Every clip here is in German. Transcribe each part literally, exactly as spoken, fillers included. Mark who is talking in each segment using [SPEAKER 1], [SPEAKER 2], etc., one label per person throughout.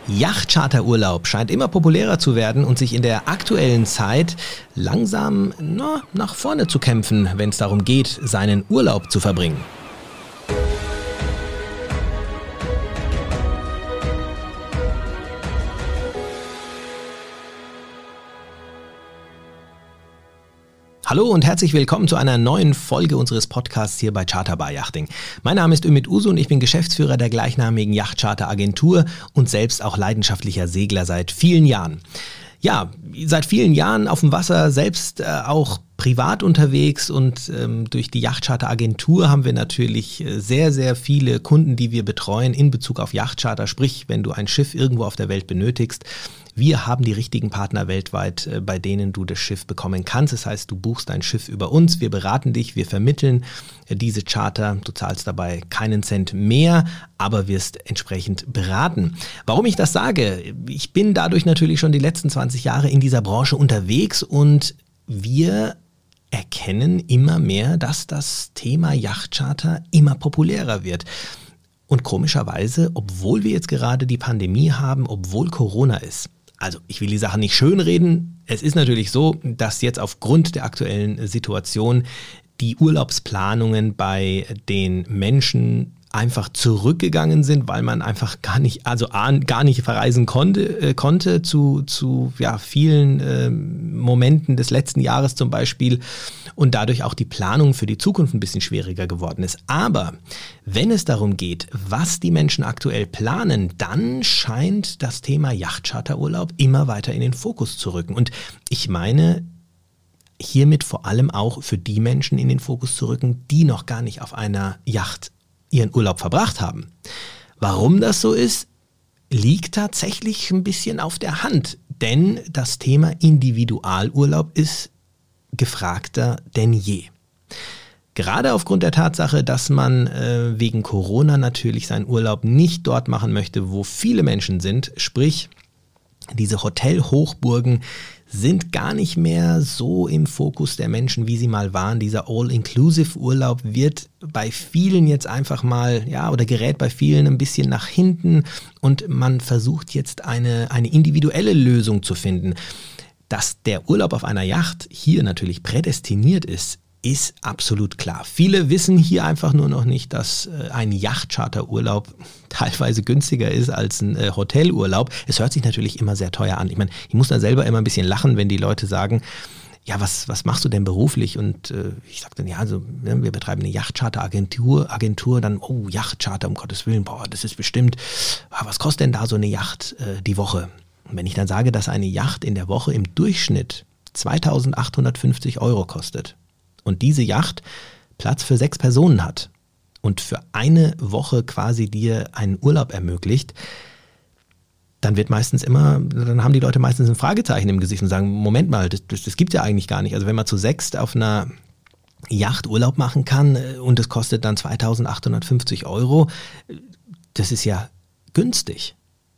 [SPEAKER 1] Yachtcharterurlaub scheint immer populärer zu werden und sich in der aktuellen Zeit langsam na, nach vorne zu kämpfen, wenn es darum geht, seinen Urlaub zu verbringen. Hallo und herzlich willkommen zu einer neuen Folge unseres Podcasts hier bei Charter Bar Yachting. Mein Name ist Ümit Usu und ich bin Geschäftsführer der gleichnamigen Yachtcharter-Agentur und selbst auch leidenschaftlicher Segler seit vielen Jahren. Ja, seit vielen Jahren auf dem Wasser, selbst äh, auch privat unterwegs und ähm, durch die Yachtcharter-Agentur haben wir natürlich sehr, sehr viele Kunden, die wir betreuen in Bezug auf Yachtcharter. Sprich, wenn du ein Schiff irgendwo auf der Welt benötigst, wir haben die richtigen Partner weltweit, äh, bei denen du das Schiff bekommen kannst. Das heißt, du buchst dein Schiff über uns, wir beraten dich, wir vermitteln äh, diese Charter. Du zahlst dabei keinen Cent mehr, aber wirst entsprechend beraten. Warum ich das sage? Ich bin dadurch natürlich schon die letzten zwanzig Jahre in dieser Branche unterwegs und wir erkennen immer mehr, dass das Thema Yachtcharter immer populärer wird. Und komischerweise, obwohl wir jetzt gerade die Pandemie haben, obwohl Corona ist. Also ich will die Sache nicht schönreden. Es ist natürlich so, dass jetzt aufgrund der aktuellen Situation die Urlaubsplanungen bei den Menschen einfach zurückgegangen sind, weil man einfach gar nicht, also gar nicht verreisen konnte, äh, konnte zu, zu ja, vielen äh, Momenten des letzten Jahres zum Beispiel und dadurch auch die Planung für die Zukunft ein bisschen schwieriger geworden ist. Aber wenn es darum geht, was die Menschen aktuell planen, dann scheint das Thema Yachtcharterurlaub immer weiter in den Fokus zu rücken. Und ich meine, hiermit vor allem auch für die Menschen in den Fokus zu rücken, die noch gar nicht auf einer Yacht ihren Urlaub verbracht haben. Warum das so ist, liegt tatsächlich ein bisschen auf der Hand, denn das Thema Individualurlaub ist gefragter denn je. Gerade aufgrund der Tatsache, dass man äh, wegen Corona natürlich seinen Urlaub nicht dort machen möchte, wo viele Menschen sind, sprich diese Hotelhochburgen sind gar nicht mehr so im Fokus der Menschen, wie sie mal waren. Dieser All-Inclusive-Urlaub wird bei vielen jetzt einfach mal, ja, oder gerät bei vielen ein bisschen nach hinten und man versucht jetzt eine, eine individuelle Lösung zu finden. Dass der Urlaub auf einer Yacht hier natürlich prädestiniert ist, ist absolut klar. Viele wissen hier einfach nur noch nicht, dass äh, ein Yachtcharterurlaub teilweise günstiger ist als ein äh, Hotelurlaub. Es hört sich natürlich immer sehr teuer an. Ich meine, ich muss da selber immer ein bisschen lachen, wenn die Leute sagen, ja, was, was machst du denn beruflich? Und äh, ich sage dann, ja, also, ja, wir betreiben eine Yachtcharter-Agentur, Agentur, dann, oh, Yachtcharter, um Gottes Willen, boah, das ist bestimmt, ah, was kostet denn da so eine Yacht äh, die Woche? Und wenn ich dann sage, dass eine Yacht in der Woche im Durchschnitt zweitausendachthundertfünfzig Euro kostet, und diese Yacht Platz für sechs Personen hat und für eine Woche quasi dir einen Urlaub ermöglicht, dann wird meistens immer, dann haben die Leute meistens ein Fragezeichen im Gesicht und sagen, Moment mal, das, das, das gibt ja eigentlich gar nicht. Also wenn man zu sechst auf einer Yacht Urlaub machen kann und es kostet dann zweitausendachthundertfünfzig Euro, das ist ja günstig.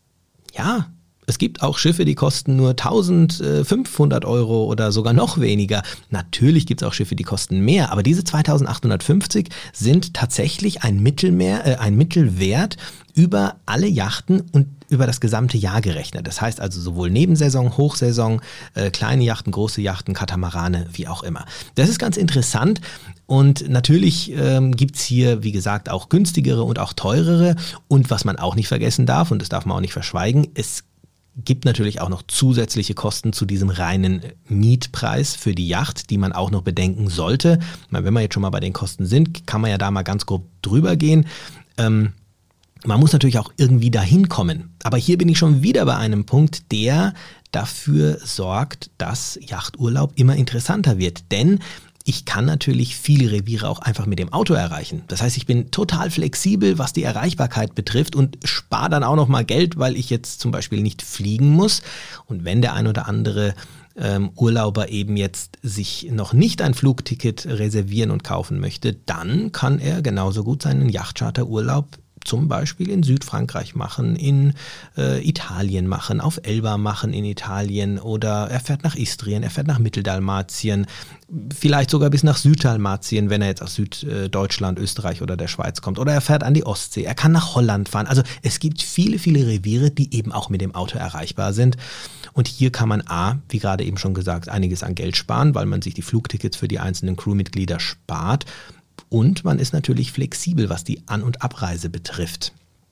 [SPEAKER 1] Ja, es gibt auch Schiffe, die kosten nur eintausendfünfhundert Euro oder sogar noch weniger. Natürlich gibt es auch Schiffe, die kosten mehr, aber diese zweitausendachthundertfünfzig sind tatsächlich ein Mittelmeer, äh, ein Mittelwert über alle Yachten und über das gesamte Jahr gerechnet. Das heißt also sowohl Nebensaison, Hochsaison, äh, kleine Yachten, große Yachten, Katamarane, wie auch immer. Das ist ganz interessant und natürlich ähm, gibt's hier, wie gesagt, auch günstigere und auch teurere. Und was man auch nicht vergessen darf, und das darf man auch nicht verschweigen, es gibt natürlich auch noch zusätzliche Kosten zu diesem reinen Mietpreis für die Yacht, die man auch noch bedenken sollte. Wenn wir jetzt schon mal bei den Kosten sind, kann man ja da mal ganz grob drüber gehen. Ähm, man muss natürlich auch irgendwie dahin kommen. Aber hier bin ich schon wieder bei einem Punkt, der dafür sorgt, dass Yachturlaub immer interessanter wird. Denn ich kann natürlich viele Reviere auch einfach mit dem Auto erreichen. Das heißt, ich bin total flexibel, was die Erreichbarkeit betrifft und spare dann auch noch mal Geld, weil ich jetzt zum Beispiel nicht fliegen muss. Und wenn der ein oder andere ähm, Urlauber eben jetzt sich noch nicht ein Flugticket reservieren und kaufen möchte, dann kann er genauso gut seinen Yachtcharterurlaub zum Beispiel in Südfrankreich machen, in äh, Italien machen, auf Elba machen in Italien oder er fährt nach Istrien, er fährt nach Mitteldalmatien, vielleicht sogar bis nach Süddalmatien, wenn er jetzt aus Süddeutschland, Österreich oder der Schweiz kommt, oder er fährt an die Ostsee, er kann nach Holland fahren. Also es gibt viele, viele Reviere, die eben auch mit dem Auto erreichbar sind. Und hier kann man A, wie gerade eben schon gesagt, einiges an Geld sparen, weil man sich die Flugtickets für die einzelnen Crewmitglieder spart. Und man ist natürlich flexibel, was die An- und Abreise betrifft.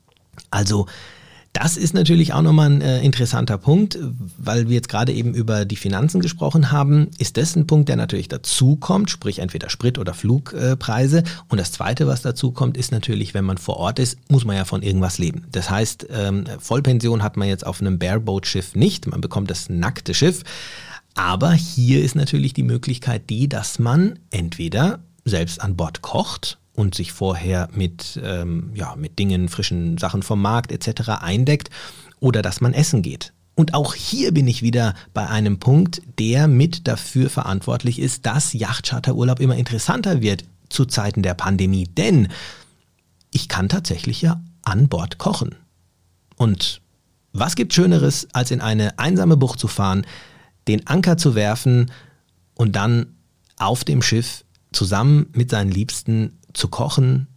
[SPEAKER 1] Also das ist natürlich auch nochmal ein äh, interessanter Punkt, weil wir jetzt gerade eben über die Finanzen gesprochen haben, ist das ein Punkt, der natürlich dazu kommt, sprich entweder Sprit- oder Flugpreise. Und das Zweite, was dazu kommt, ist natürlich, wenn man vor Ort ist, muss man ja von irgendwas leben. Das heißt, ähm, Vollpension hat man jetzt auf einem Bareboat-Schiff nicht, man bekommt das nackte Schiff. Aber hier ist natürlich die Möglichkeit die, dass man entweder selbst an Bord kocht und sich vorher mit, ähm, ja, mit Dingen, frischen Sachen vom Markt et cetera eindeckt oder dass man essen geht. Und auch hier bin ich wieder bei einem Punkt, der mit dafür verantwortlich ist, dass Yachtcharterurlaub immer interessanter wird zu Zeiten der Pandemie. Denn ich kann tatsächlich ja an Bord kochen. Und was gibt Schöneres, als in eine einsame Bucht zu fahren, den Anker zu werfen und dann auf dem Schiff zusammen mit seinen Liebsten zu kochen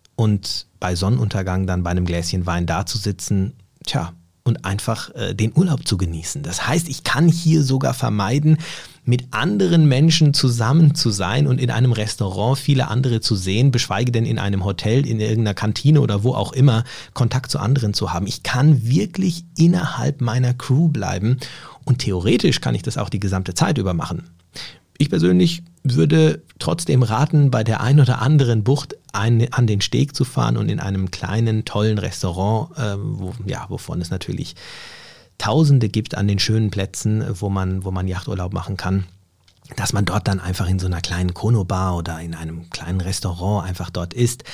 [SPEAKER 1] und bei Sonnenuntergang dann bei einem Gläschen Wein dazusitzen, tja, und einfach äh, den Urlaub zu genießen. Das heißt, ich kann hier sogar vermeiden, mit anderen Menschen zusammen zu sein und in einem Restaurant viele andere zu sehen, geschweige denn in einem Hotel, in irgendeiner Kantine oder wo auch immer, Kontakt zu anderen zu haben. Ich kann wirklich innerhalb meiner Crew bleiben und theoretisch kann ich das auch die gesamte Zeit über machen. Ich persönlich würde trotzdem raten, bei der ein oder anderen Bucht ein, an den Steg zu fahren und in einem kleinen, tollen Restaurant, äh, wo, ja, wovon es natürlich Tausende gibt an den schönen Plätzen, wo man, wo man Yachturlaub machen kann, dass man dort dann einfach in so einer kleinen Kono-Bar oder in einem kleinen Restaurant einfach dort isst.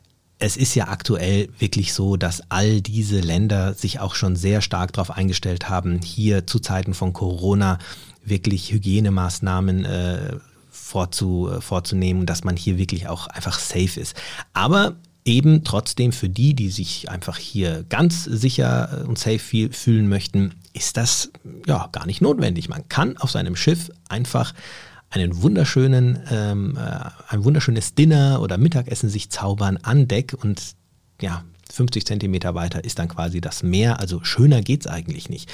[SPEAKER 1] Es ist ja aktuell wirklich so, dass all diese Länder sich auch schon sehr stark darauf eingestellt haben, hier zu Zeiten von Corona wirklich Hygienemaßnahmen äh, vorzu, äh, vorzunehmen, dass man hier wirklich auch einfach safe ist. Aber eben trotzdem für die, die sich einfach hier ganz sicher und safe fühlen möchten, ist das ja gar nicht notwendig. Man kann auf seinem Schiff einfach einen wunderschönen, ähm, äh, ein wunderschönes Dinner oder Mittagessen sich zaubern an Deck und ja, fünfzig Zentimeter weiter ist dann quasi das Meer. Also schöner geht's eigentlich nicht.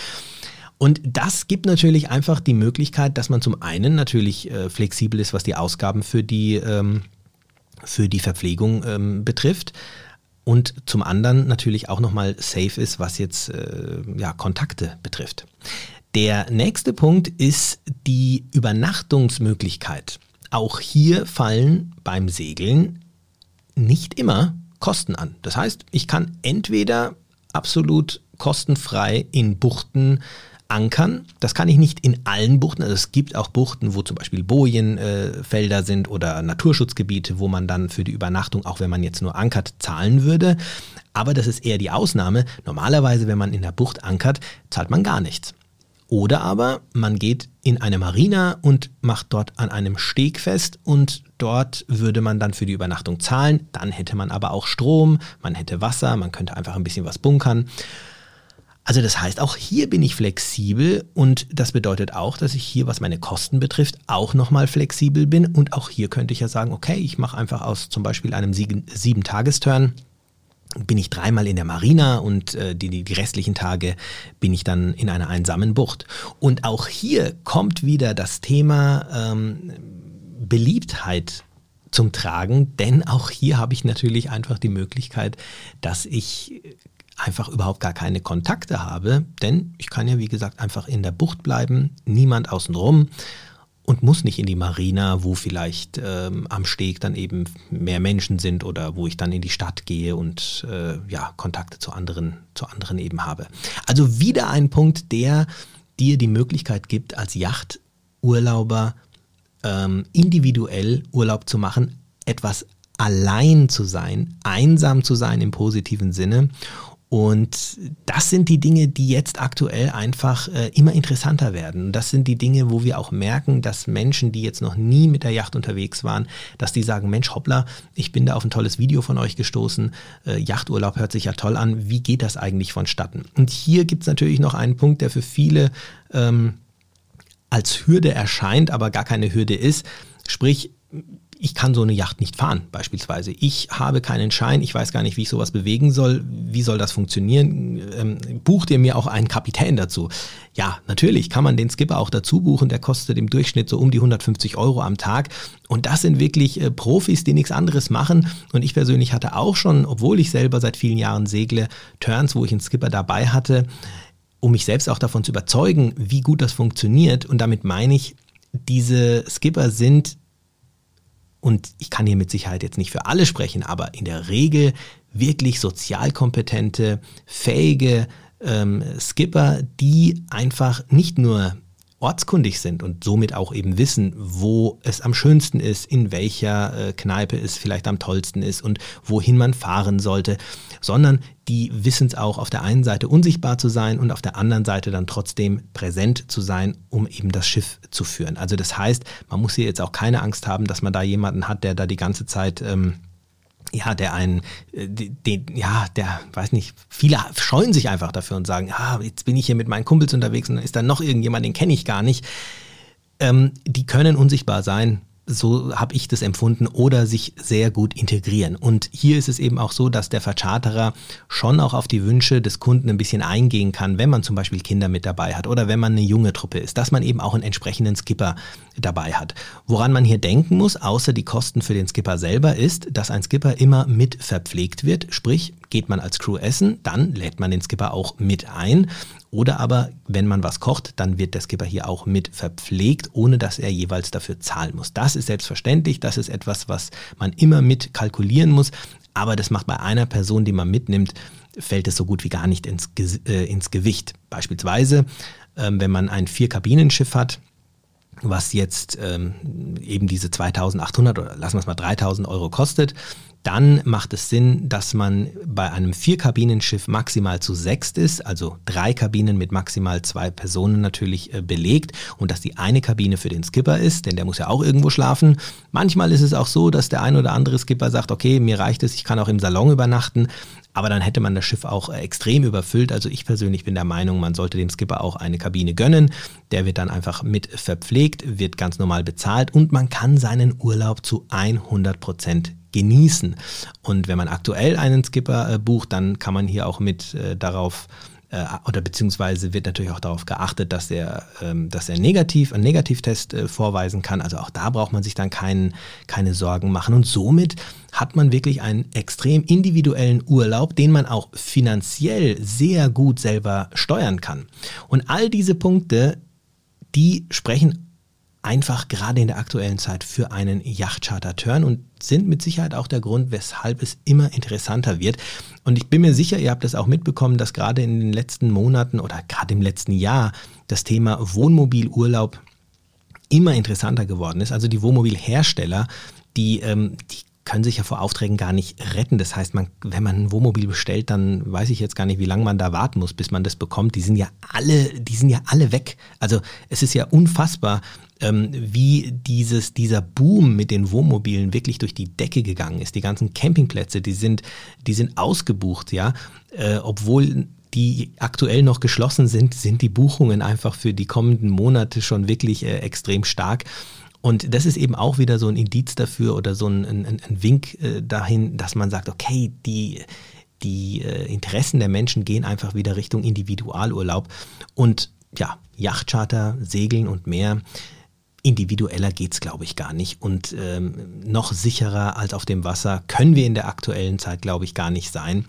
[SPEAKER 1] Und das gibt natürlich einfach die Möglichkeit, dass man zum einen natürlich äh, flexibel ist, was die Ausgaben für die, ähm, für die Verpflegung ähm, betrifft und zum anderen natürlich auch nochmal safe ist, was jetzt äh, ja, Kontakte betrifft. Der nächste Punkt ist die Übernachtungsmöglichkeit. Auch hier fallen beim Segeln nicht immer Kosten an. Das heißt, ich kann entweder absolut kostenfrei in Buchten ankern. Das kann ich nicht in allen Buchten. Also es gibt auch Buchten, wo zum Beispiel Bojenfelder äh, sind oder Naturschutzgebiete, wo man dann für die Übernachtung, auch wenn man jetzt nur ankert, zahlen würde. Aber das ist eher die Ausnahme. Normalerweise, wenn man in der Bucht ankert, zahlt man gar nichts. Oder aber man geht in eine Marina und macht dort an einem Steg fest und dort würde man dann für die Übernachtung zahlen. Dann hätte man aber auch Strom, man hätte Wasser, man könnte einfach ein bisschen was bunkern. Also das heißt, auch hier bin ich flexibel und das bedeutet auch, dass ich hier, was meine Kosten betrifft, auch nochmal flexibel bin und auch hier könnte ich ja sagen, okay, ich mache einfach aus zum Beispiel einem Sieben-Tagesturn, bin ich dreimal in der Marina und äh, die, die restlichen Tage bin ich dann in einer einsamen Bucht. Und auch hier kommt wieder das Thema ähm, Beliebtheit zum Tragen, denn auch hier habe ich natürlich einfach die Möglichkeit, dass ich einfach überhaupt gar keine Kontakte habe, denn ich kann ja wie gesagt einfach in der Bucht bleiben, niemand außenrum und muss nicht in die Marina, wo vielleicht ähm, am Steg dann eben mehr Menschen sind oder wo ich dann in die Stadt gehe und äh, ja Kontakte zu anderen, zu anderen eben habe. Also wieder ein Punkt, der dir die Möglichkeit gibt, als Yachturlauber ähm, individuell Urlaub zu machen, etwas allein zu sein, einsam zu sein im positiven Sinne Und das sind die Dinge, die jetzt aktuell einfach äh, immer interessanter werden. Und das sind die Dinge, wo wir auch merken, dass Menschen, die jetzt noch nie mit der Yacht unterwegs waren, dass die sagen, Mensch, hoppla, ich bin da auf ein tolles Video von euch gestoßen, äh, Yachturlaub hört sich ja toll an, wie geht das eigentlich vonstatten? Und hier gibt es natürlich noch einen Punkt, der für viele ähm, als Hürde erscheint, aber gar keine Hürde ist, sprich, ich kann so eine Yacht nicht fahren beispielsweise. Ich habe keinen Schein, ich weiß gar nicht, wie ich sowas bewegen soll. Wie soll das funktionieren? Ähm, bucht ihr mir auch einen Kapitän dazu? Ja, natürlich kann man den Skipper auch dazu buchen. Der kostet im Durchschnitt so um die hundertfünfzig Euro am Tag. Und das sind wirklich äh, Profis, die nichts anderes machen. Und ich persönlich hatte auch schon, obwohl ich selber seit vielen Jahren segle, Turns, wo ich einen Skipper dabei hatte, um mich selbst auch davon zu überzeugen, wie gut das funktioniert. Und damit meine ich, diese Skipper sind, und ich kann hier mit Sicherheit jetzt nicht für alle sprechen, aber in der Regel wirklich sozial kompetente, fähige ähm, Skipper, die einfach nicht nur ortskundig sind und somit auch eben wissen, wo es am schönsten ist, in welcher äh, Kneipe es vielleicht am tollsten ist und wohin man fahren sollte, sondern die wissen es auch, auf der einen Seite unsichtbar zu sein und auf der anderen Seite dann trotzdem präsent zu sein, um eben das Schiff zu führen. Also das heißt, man muss hier jetzt auch keine Angst haben, dass man da jemanden hat, der da die ganze Zeit ähm, ja, der einen, den, ja, der, weiß nicht, viele scheuen sich einfach dafür und sagen, ah, jetzt bin ich hier mit meinen Kumpels unterwegs und dann ist da noch irgendjemand, den kenne ich gar nicht. Ähm, die können unsichtbar sein, so habe ich das empfunden, oder sich sehr gut integrieren. Und hier ist es eben auch so, dass der Vercharterer schon auch auf die Wünsche des Kunden ein bisschen eingehen kann, wenn man zum Beispiel Kinder mit dabei hat oder wenn man eine junge Truppe ist, dass man eben auch einen entsprechenden Skipper dabei hat. Woran man hier denken muss, außer die Kosten für den Skipper selber, ist, dass ein Skipper immer mit verpflegt wird, sprich, geht man als Crew essen, dann lädt man den Skipper auch mit ein. Oder aber, wenn man was kocht, dann wird der Skipper hier auch mit verpflegt, ohne dass er jeweils dafür zahlen muss. Das ist selbstverständlich, das ist etwas, was man immer mit kalkulieren muss, aber das macht bei einer Person, die man mitnimmt, fällt es so gut wie gar nicht ins, äh, ins Gewicht. Beispielsweise, ähm, wenn man ein Vier-Kabinen-Schiff hat, was jetzt ähm, eben diese zweitausendachthundert oder lassen wir es mal dreitausend Euro kostet, dann macht es Sinn, dass man bei einem Vier-Kabinen-Schiff maximal zu sechst ist, also drei Kabinen mit maximal zwei Personen natürlich äh, belegt, und dass die eine Kabine für den Skipper ist, denn der muss ja auch irgendwo schlafen. Manchmal ist es auch so, dass der ein oder andere Skipper sagt, okay, mir reicht es, ich kann auch im Salon übernachten, aber dann hätte man das Schiff auch äh, extrem überfüllt. Also ich persönlich bin der Meinung, man sollte dem Skipper auch eine Kabine gönnen. Der wird dann einfach mit verpflegt, wird ganz normal bezahlt und man kann seinen Urlaub zu hundert Prozent genießen. Und wenn man aktuell einen Skipper äh, bucht, dann kann man hier auch mit äh, darauf äh, oder beziehungsweise wird natürlich auch darauf geachtet, dass er, ähm, dass er negativ, einen Negativtest äh, vorweisen kann. Also auch da braucht man sich dann kein, keine Sorgen machen. Und somit hat man wirklich einen extrem individuellen Urlaub, den man auch finanziell sehr gut selber steuern kann. Und all diese Punkte, die sprechen einfach gerade in der aktuellen Zeit für einen Yachtcharter-Turn und sind mit Sicherheit auch der Grund, weshalb es immer interessanter wird. Und ich bin mir sicher, ihr habt es auch mitbekommen, dass gerade in den letzten Monaten oder gerade im letzten Jahr das Thema Wohnmobilurlaub immer interessanter geworden ist. Also die Wohnmobilhersteller, die, ähm, die können sich ja vor Aufträgen gar nicht retten. Das heißt, man, wenn man ein Wohnmobil bestellt, dann weiß ich jetzt gar nicht, wie lange man da warten muss, bis man das bekommt. Die sind ja alle, die sind ja alle weg. Also es ist ja unfassbar, ähm, wie dieses, dieser Boom mit den Wohnmobilen wirklich durch die Decke gegangen ist. Die ganzen Campingplätze, die sind, die sind ausgebucht, ja, äh, obwohl die aktuell noch geschlossen sind, sind die Buchungen einfach für die kommenden Monate schon wirklich äh, extrem stark. Und das ist eben auch wieder so ein Indiz dafür oder so ein, ein, ein Wink äh, dahin, dass man sagt, okay, die, die äh, Interessen der Menschen gehen einfach wieder Richtung Individualurlaub. Und ja, Yachtcharter, Segeln und mehr, individueller geht's, glaube ich, gar nicht. Und ähm, noch sicherer als auf dem Wasser können wir in der aktuellen Zeit, glaube ich, gar nicht sein.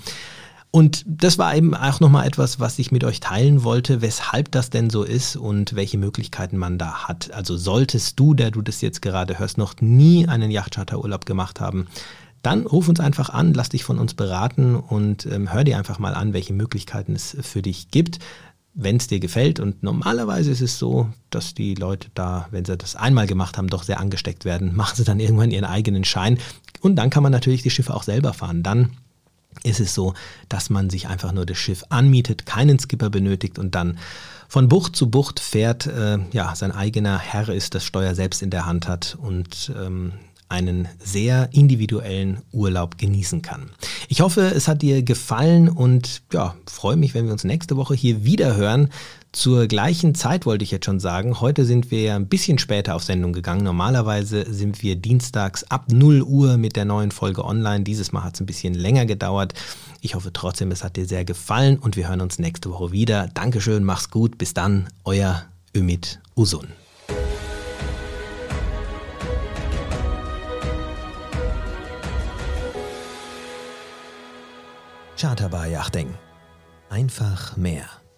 [SPEAKER 1] Und das war eben auch nochmal etwas, was ich mit euch teilen wollte, weshalb das denn so ist und welche Möglichkeiten man da hat. Also solltest du, der du das jetzt gerade hörst, noch nie einen Yachtcharterurlaub gemacht haben, dann ruf uns einfach an, lass dich von uns beraten und ähm, hör dir einfach mal an, welche Möglichkeiten es für dich gibt, wenn es dir gefällt. Und normalerweise ist es so, dass die Leute da, wenn sie das einmal gemacht haben, doch sehr angesteckt werden, machen sie dann irgendwann ihren eigenen Schein und dann kann man natürlich die Schiffe auch selber fahren. Dann ist es so, dass man sich einfach nur das Schiff anmietet, keinen Skipper benötigt und dann von Bucht zu Bucht fährt, äh, ja, sein eigener Herr ist, das Steuer selbst in der Hand hat und ähm, einen sehr individuellen Urlaub genießen kann. Ich hoffe, es hat dir gefallen und ja, freue mich, wenn wir uns nächste Woche hier wieder hören. Zur gleichen Zeit wollte ich jetzt schon sagen. Heute sind wir ja ein bisschen später auf Sendung gegangen. Normalerweise sind wir dienstags ab null Uhr mit der neuen Folge online. Dieses Mal hat es ein bisschen länger gedauert. Ich hoffe trotzdem, es hat dir sehr gefallen und wir hören uns nächste Woche wieder. Dankeschön, mach's gut. Bis dann, euer Ümit Uzun. Charter Bar Yachting. Einfach mehr.